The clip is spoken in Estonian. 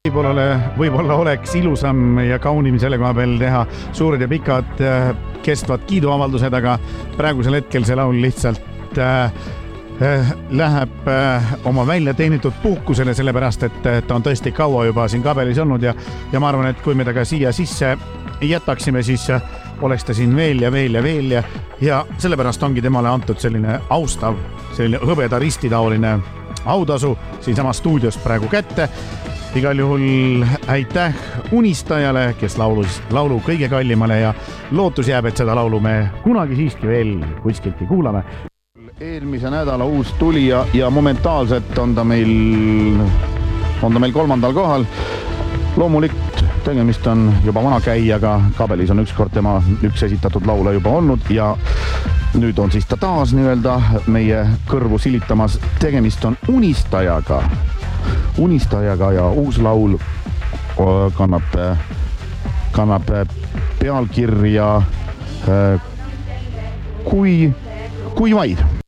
Võib-olla oleks ilusam ja kaunim selle koha peal teha suured ja pikad kestvad kiiduavaldused, aga praegusel hetkel see laul lihtsalt läheb oma välja teenitud puhkusele, sellepärast et ta on tõesti kaua juba siin kabelis olnud ja ma arvan, et kui me ta ka siia sisse jätaksime, siis oleks ta siin veel ja sellepärast ongi temale antud selline austav, selline hõbedaristi-taoline autasu siin sama stuudios praegu kätte. Igal juhul aitäh unistajale, kes laulu kõige kallimale ja lootus jääb, et seda laulu me kunagi siiski veel kuskiltki kuulame. Eelmise nädala uus tulija ja momentaalselt on ta meil 3. kohal. Loomulikult tegemist on juba vana käijaga, kabelis on ükskord tema üks esitatud laule juba olnud ja nüüd on siis ta taas nii-öelda meie kõrvu silitamas. Tegemist on unistajaga ja uus laul kannab pealkirja Kui vaid.